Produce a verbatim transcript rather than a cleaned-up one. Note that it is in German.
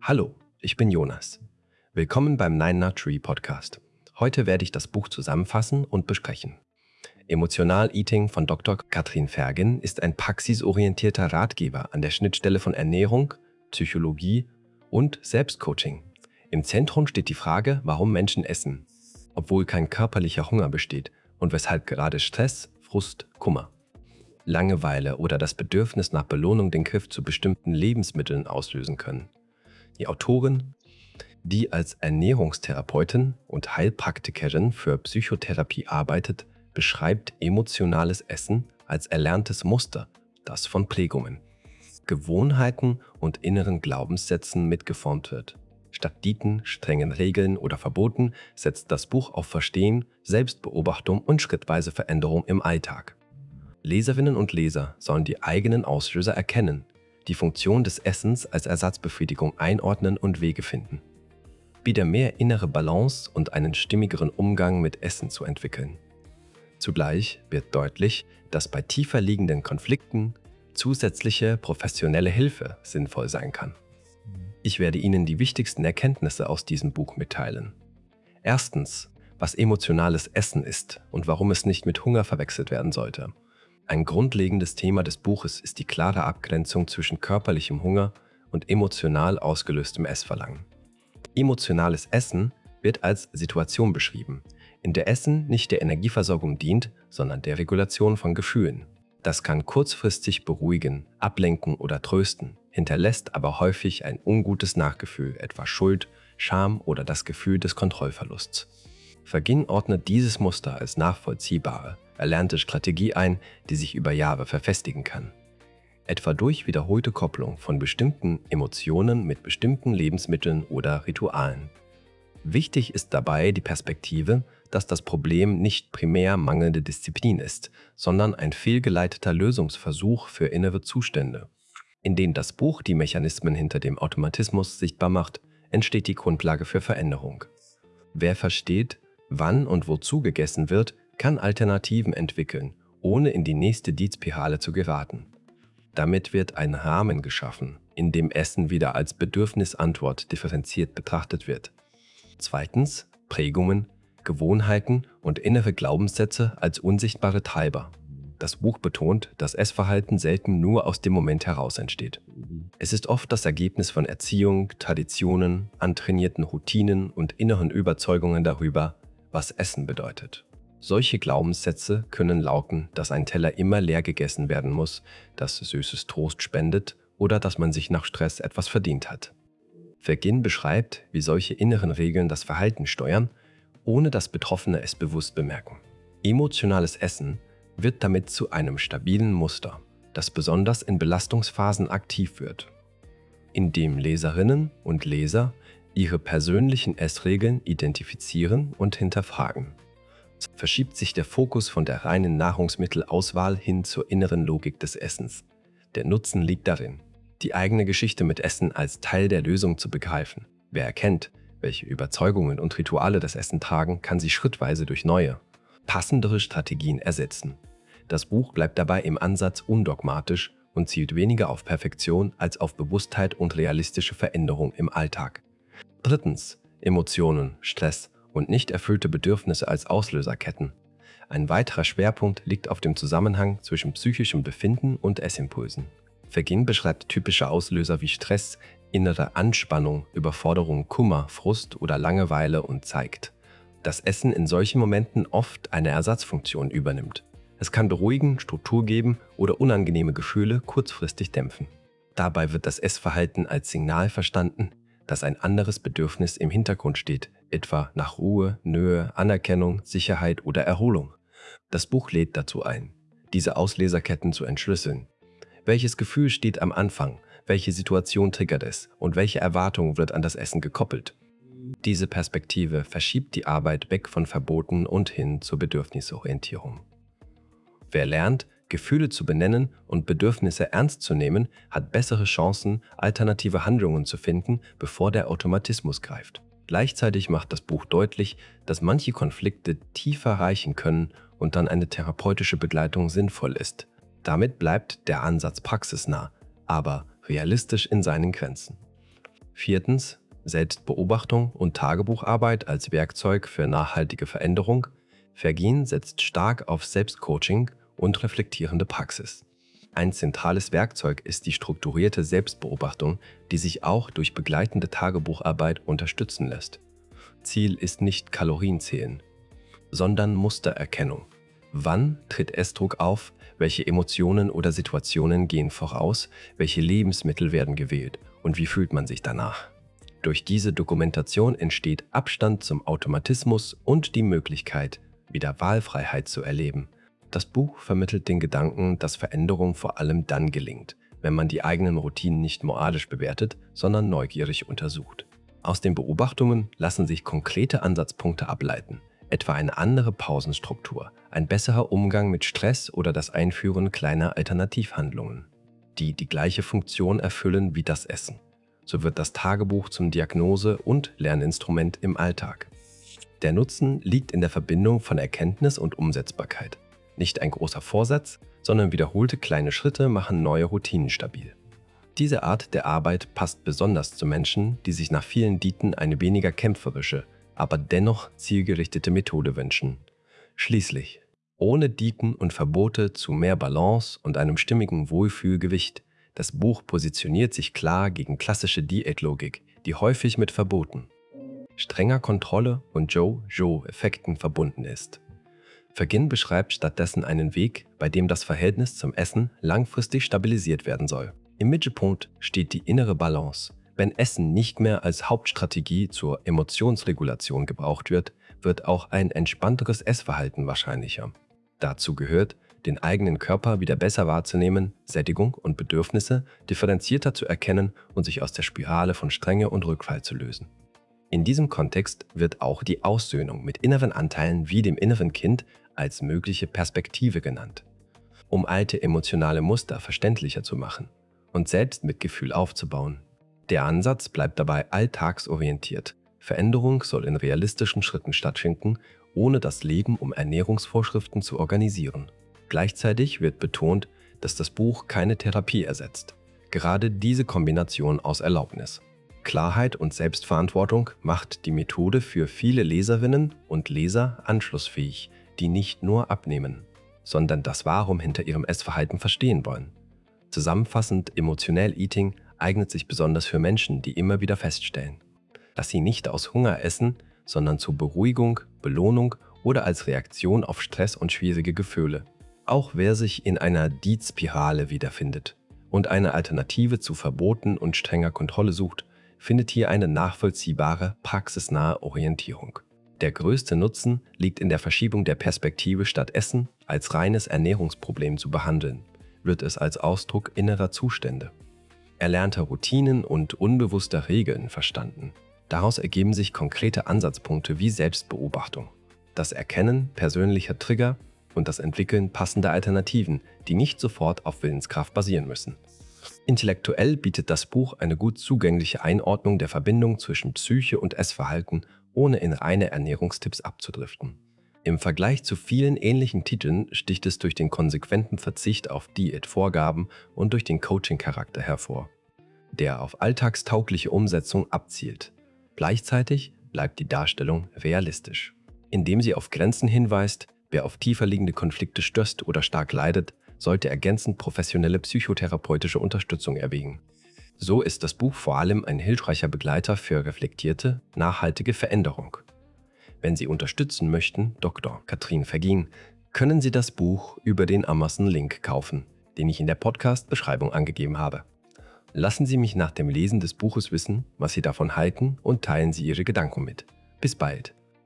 Hallo, ich bin Jonas. Willkommen beim Nine Nut Tree Podcast. Heute werde ich das Buch zusammenfassen und besprechen. Emotional Eating von Doktor Katrin Vergen ist ein praxisorientierter Ratgeber an der Schnittstelle von Ernährung, Psychologie und Selbstcoaching. Im Zentrum steht die Frage, warum Menschen essen, obwohl kein körperlicher Hunger besteht und weshalb gerade Stress, Frust, Kummer, Langeweile oder das Bedürfnis nach Belohnung den Griff zu bestimmten Lebensmitteln auslösen können. Die Autorin, die als Ernährungstherapeutin und Heilpraktikerin für Psychotherapie arbeitet, beschreibt emotionales Essen als erlerntes Muster, das von Prägungen, Gewohnheiten und inneren Glaubenssätzen mitgeformt wird. Statt Diäten, strengen Regeln oder Verboten setzt das Buch auf Verstehen, Selbstbeobachtung und schrittweise Veränderung im Alltag. Leserinnen und Leser sollen die eigenen Auslöser erkennen, die Funktion des Essens als Ersatzbefriedigung einordnen und Wege finden. Wieder mehr innere Balance und einen stimmigeren Umgang mit Essen zu entwickeln. Zugleich wird deutlich, dass bei tiefer liegenden Konflikten zusätzliche professionelle Hilfe sinnvoll sein kann. Ich werde Ihnen die wichtigsten Erkenntnisse aus diesem Buch mitteilen. Erstens, was emotionales Essen ist und warum es nicht mit Hunger verwechselt werden sollte. Ein grundlegendes Thema des Buches ist die klare Abgrenzung zwischen körperlichem Hunger und emotional ausgelöstem Essverlangen. Emotionales Essen wird als Situation beschrieben, in der Essen nicht der Energieversorgung dient, sondern der Regulation von Gefühlen. Das kann kurzfristig beruhigen, ablenken oder trösten, hinterlässt aber häufig ein ungutes Nachgefühl, etwa Schuld, Scham oder das Gefühl des Kontrollverlusts. Vergin ordnet dieses Muster als nachvollziehbare, erlernte Strategie ein, die sich über Jahre verfestigen kann. Etwa durch wiederholte Kopplung von bestimmten Emotionen mit bestimmten Lebensmitteln oder Ritualen. Wichtig ist dabei die Perspektive, dass das Problem nicht primär mangelnde Disziplin ist, sondern ein fehlgeleiteter Lösungsversuch für innere Zustände. In denen das Buch die Mechanismen hinter dem Automatismus sichtbar macht, entsteht die Grundlage für Veränderung. Wer versteht, wann und wozu gegessen wird, kann Alternativen entwickeln, ohne in die nächste Diätspirale zu geraten. Damit wird ein Rahmen geschaffen, in dem Essen wieder als Bedürfnisantwort differenziert betrachtet wird. Zweitens, Prägungen, Gewohnheiten und innere Glaubenssätze als unsichtbare Treiber. Das Buch betont, dass Essverhalten selten nur aus dem Moment heraus entsteht. Es ist oft das Ergebnis von Erziehung, Traditionen, antrainierten Routinen und inneren Überzeugungen darüber, was Essen bedeutet. Solche Glaubenssätze können lauten, dass ein Teller immer leer gegessen werden muss, dass süßes Trost spendet oder dass man sich nach Stress etwas verdient hat. Vergin beschreibt, wie solche inneren Regeln das Verhalten steuern, ohne dass Betroffene es bewusst bemerken. Emotionales Essen wird damit zu einem stabilen Muster, das besonders in Belastungsphasen aktiv wird, indem Leserinnen und Leser ihre persönlichen Essregeln identifizieren und hinterfragen. Verschiebt sich der Fokus von der reinen Nahrungsmittelauswahl hin zur inneren Logik des Essens. Der Nutzen liegt darin, die eigene Geschichte mit Essen als Teil der Lösung zu begreifen. Wer erkennt, welche Überzeugungen und Rituale das Essen tragen, kann sie schrittweise durch neue, passendere Strategien ersetzen. Das Buch bleibt dabei im Ansatz undogmatisch und zielt weniger auf Perfektion als auf Bewusstheit und realistische Veränderung im Alltag. Drittens, Emotionen, Stress und nicht erfüllte Bedürfnisse als Auslöserketten. Ein weiterer Schwerpunkt liegt auf dem Zusammenhang zwischen psychischem Befinden und Essimpulsen. Vergin beschreibt typische Auslöser wie Stress, innere Anspannung, Überforderung, Kummer, Frust oder Langeweile und zeigt, dass Essen in solchen Momenten oft eine Ersatzfunktion übernimmt. Es kann beruhigen, Struktur geben oder unangenehme Gefühle kurzfristig dämpfen. Dabei wird das Essverhalten als Signal verstanden, dass ein anderes Bedürfnis im Hintergrund steht, etwa nach Ruhe, Nähe, Anerkennung, Sicherheit oder Erholung. Das Buch lädt dazu ein, diese Auslöserketten zu entschlüsseln. Welches Gefühl steht am Anfang, welche Situation triggert es und welche Erwartung wird an das Essen gekoppelt? Diese Perspektive verschiebt die Arbeit weg von Verboten und hin zur Bedürfnisorientierung. Wer lernt, Gefühle zu benennen und Bedürfnisse ernst zu nehmen, hat bessere Chancen, alternative Handlungen zu finden, bevor der Automatismus greift. Gleichzeitig macht das Buch deutlich, dass manche Konflikte tiefer reichen können und dann eine therapeutische Begleitung sinnvoll ist. Damit bleibt der Ansatz praxisnah, aber realistisch in seinen Grenzen. Viertens. Selbstbeobachtung und Tagebucharbeit als Werkzeug für nachhaltige Veränderung. Vergehen setzt stark auf Selbstcoaching und reflektierende Praxis. Ein zentrales Werkzeug ist die strukturierte Selbstbeobachtung, die sich auch durch begleitende Tagebucharbeit unterstützen lässt. Ziel ist nicht Kalorienzählen, sondern Mustererkennung. Wann tritt Essdruck auf? Welche Emotionen oder Situationen gehen voraus? Welche Lebensmittel werden gewählt? Und wie fühlt man sich danach? Durch diese Dokumentation entsteht Abstand zum Automatismus und die Möglichkeit, wieder Wahlfreiheit zu erleben. Das Buch vermittelt den Gedanken, dass Veränderung vor allem dann gelingt, wenn man die eigenen Routinen nicht moralisch bewertet, sondern neugierig untersucht. Aus den Beobachtungen lassen sich konkrete Ansatzpunkte ableiten, etwa eine andere Pausenstruktur, ein besserer Umgang mit Stress oder das Einführen kleiner Alternativhandlungen, die die gleiche Funktion erfüllen wie das Essen. So wird das Tagebuch zum Diagnose- und Lerninstrument im Alltag. Der Nutzen liegt in der Verbindung von Erkenntnis und Umsetzbarkeit. Nicht ein großer Vorsatz, sondern wiederholte kleine Schritte machen neue Routinen stabil. Diese Art der Arbeit passt besonders zu Menschen, die sich nach vielen Diäten eine weniger kämpferische, aber dennoch zielgerichtete Methode wünschen. Schließlich, ohne Diäten und Verbote zu mehr Balance und einem stimmigen Wohlfühlgewicht. Das Buch positioniert sich klar gegen klassische Diätlogik, die häufig mit Verboten, strenger Kontrolle und Jo-Jo-Effekten verbunden ist. Vergehen beschreibt stattdessen einen Weg, bei dem das Verhältnis zum Essen langfristig stabilisiert werden soll. Im Mittelpunkt steht die innere Balance. Wenn Essen nicht mehr als Hauptstrategie zur Emotionsregulation gebraucht wird, wird auch ein entspannteres Essverhalten wahrscheinlicher. Dazu gehört, den eigenen Körper wieder besser wahrzunehmen, Sättigung und Bedürfnisse differenzierter zu erkennen und sich aus der Spirale von Strenge und Rückfall zu lösen. In diesem Kontext wird auch die Aussöhnung mit inneren Anteilen wie dem inneren Kind als mögliche Perspektive genannt, um alte emotionale Muster verständlicher zu machen und Selbstmitgefühl aufzubauen. Der Ansatz bleibt dabei alltagsorientiert. Veränderung soll in realistischen Schritten stattfinden, ohne das Leben um Ernährungsvorschriften zu organisieren. Gleichzeitig wird betont, dass das Buch keine Therapie ersetzt. Gerade diese Kombination aus Erlaubnis, Klarheit und Selbstverantwortung macht die Methode für viele Leserinnen und Leser anschlussfähig, die nicht nur abnehmen, sondern das Warum hinter ihrem Essverhalten verstehen wollen. Zusammenfassend, Emotional Eating eignet sich besonders für Menschen, die immer wieder feststellen, dass sie nicht aus Hunger essen, sondern zur Beruhigung, Belohnung oder als Reaktion auf Stress und schwierige Gefühle. Auch wer sich in einer Diätspirale wiederfindet und eine Alternative zu Verboten und strenger Kontrolle sucht, findet hier eine nachvollziehbare, praxisnahe Orientierung. Der größte Nutzen liegt in der Verschiebung der Perspektive. Statt Essen als reines Ernährungsproblem zu behandeln, wird es als Ausdruck innerer Zustände, erlernter Routinen und unbewusster Regeln verstanden. Daraus ergeben sich konkrete Ansatzpunkte wie Selbstbeobachtung, das Erkennen persönlicher Trigger und das Entwickeln passender Alternativen, die nicht sofort auf Willenskraft basieren müssen. Intellektuell bietet das Buch eine gut zugängliche Einordnung der Verbindung zwischen Psyche und Essverhalten, ohne in reine Ernährungstipps abzudriften. Im Vergleich zu vielen ähnlichen Titeln sticht es durch den konsequenten Verzicht auf Diätvorgaben und durch den Coaching-Charakter hervor, der auf alltagstaugliche Umsetzung abzielt. Gleichzeitig bleibt die Darstellung realistisch, indem sie auf Grenzen hinweist. Wer auf tiefer liegende Konflikte stößt oder stark leidet, sollte ergänzend professionelle psychotherapeutische Unterstützung erwägen. So ist das Buch vor allem ein hilfreicher Begleiter für reflektierte, nachhaltige Veränderung. Wenn Sie unterstützen möchten, Doktor Katrin Vergien, können Sie das Buch über den Amazon-Link kaufen, den ich in der Podcast-Beschreibung angegeben habe. Lassen Sie mich nach dem Lesen des Buches wissen, was Sie davon halten, und teilen Sie Ihre Gedanken mit. Bis bald!